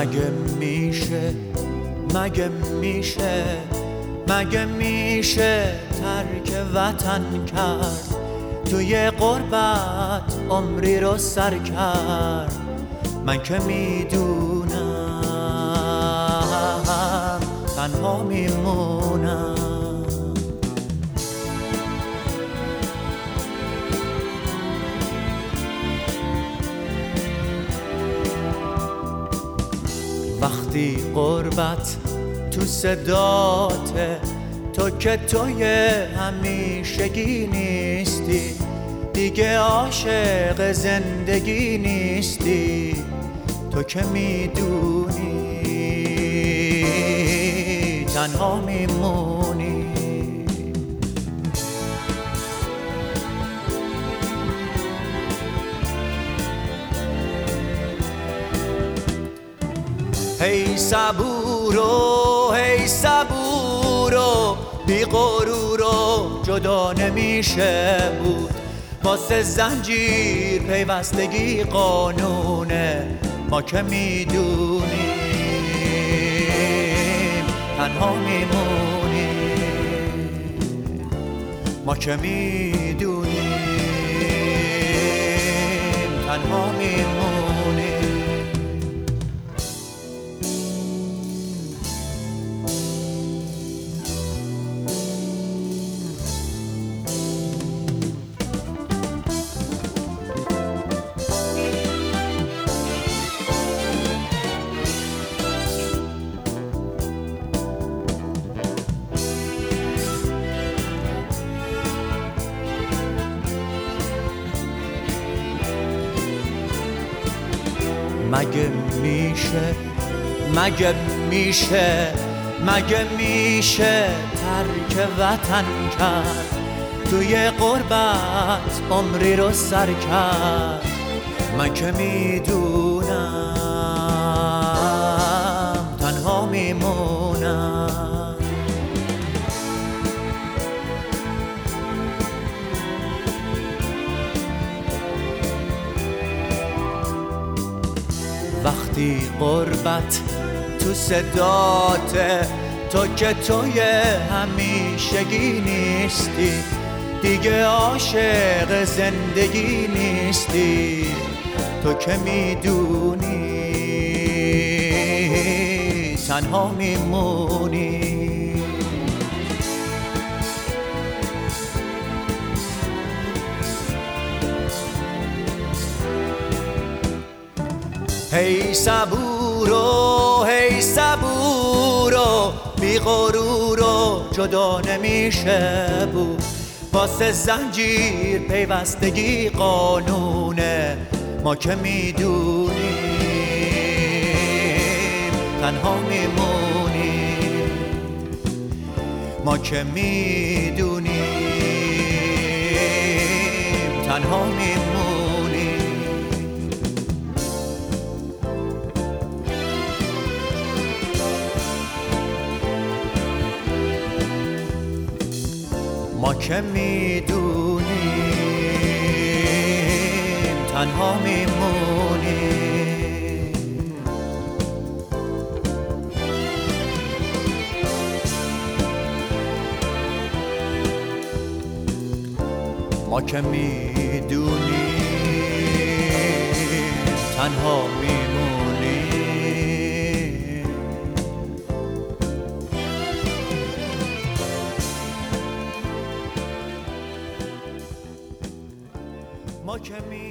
مگه میشه ترک وطن کرد، توی غربت عمری رو سر کرد. من که میدونم تنها میمونم. وقتی غربت تو صداته، تو که توی همیشگی نیستی، دیگه عاشق زندگی نیستی. تو که میدونی تنها میمونی. هی صبورو هی صبورو، بی غرورو جدا نمیشه بود. واسه زنجیر پیوستگی قانونه، ما که میدونیم تنها میمونیم. ما که میدونیم تنها میمونیم. مگه میشه ترک وطن کرد، توی غربت عمری رو سر کرد. من که میدونم تنها میمونم. وقتی غربت تو صداته، تو که توی همیشگی نیستی، دیگه عاشق زندگی نیستی. تو که میدونی تنها میمونی. هی صبورو هی صبورو، بی غرورو جدا نمیشه بود. واسه زنجیر پیوستگی قانونه، ما که میدونیم تنها میمونیم. ما که میدونیم تنها میمونیم. ما که میدونیم تنها میمونیم. ما که میدونیم تنها میمونیم. ما که